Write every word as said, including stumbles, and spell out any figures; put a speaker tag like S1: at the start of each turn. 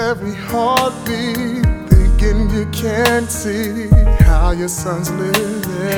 S1: every heartbeat, thinking you can't see how your son's living.